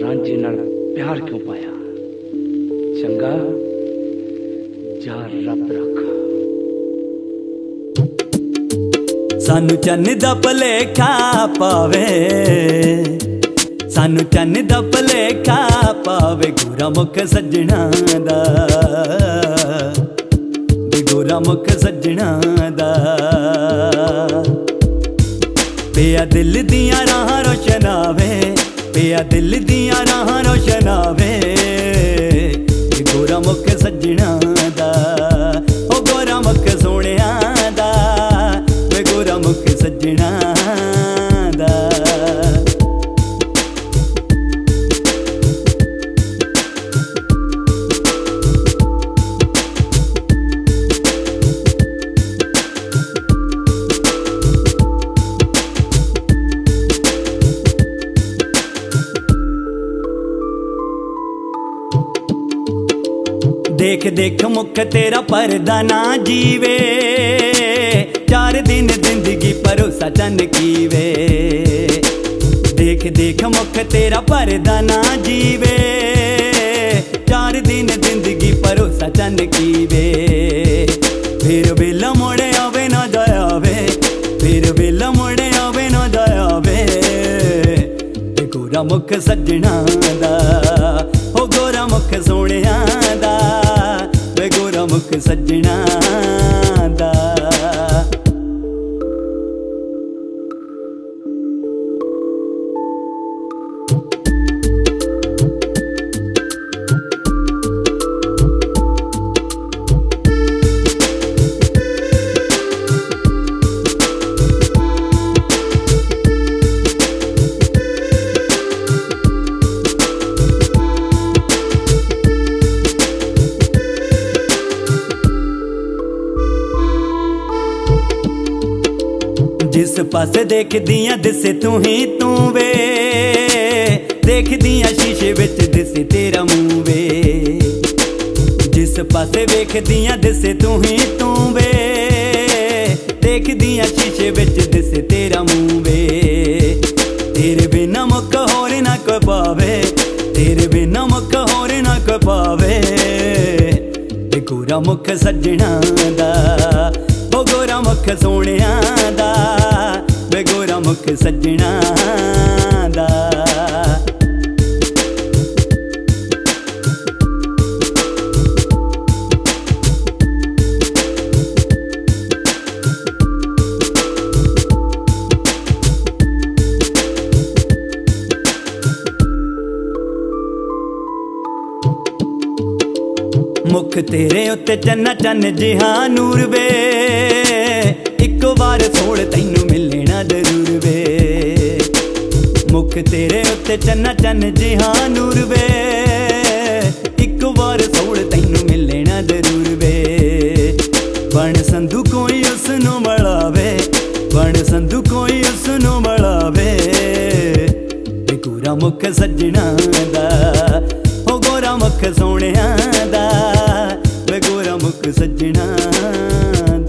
रांझे नाल प्यार क्यों पाया। चंगा जा रब रख। सानू चन्न दा भलेखा पावे, सानू चन्न दा भलेखा पावे गोरा मुख सजना दा, गोरा मुख सजना दा। पिया दिल दियां राहां रोशनावे, पिया दिल दियां राहां रोशनावे गोरा मुख सजना दा। ओ गोरा मुख सोहणिया दा, गोरा मुख सजना दा। देख देख मुख तेरा परदा ना जीवे, 4 दिन जिंदगी भरोसा चन कीवे। देख देख मुख तेरा परदा ना जीवे, 4 दिन जिंदगी भरोसा चन कीवे। फिर वेला मोड़े आवे ना जावे, फिर वेला मोड़े आवे ना जावे गोरा मुख सजना दा। ओ गोरा मुख सोहणिया दा, वे गोरा मुख सजना दा। जिस पासे देखदियां दिसे तू ही तू वे, देखदियां शीशे विच दिसे तेरा मुंह वे। जिस पासे वेखदियां दिसे तू ही तू वे, देखदियां शीशे विच दिसे तेरा मुंह वे। तेरे बिना मुख होर ना कोई पावे, तेरे बिना मुख होर ना कोई पावे गोरा मुख सजना दा। ओ गोरा मुख सोहणिया दा, वे गोरा मुख सजना दा। मुख तेरे उत्ते चन्ना चन्न जिहा नूर वे, एक बार सोड़ तैनू मिलना जरूर वे। मुख तेरे उत्ते चन्ना चन्न जिहा नूर वे, एक बार सोड़ तैनू मिलना जरूर वे। बन संधू कोई उसनू मलावे, बन संधू कोई उसनू मलावे गोरा मुख सजना दा। ओ गोरा मुख सोहणिया दा, वे गोरा मुख सजना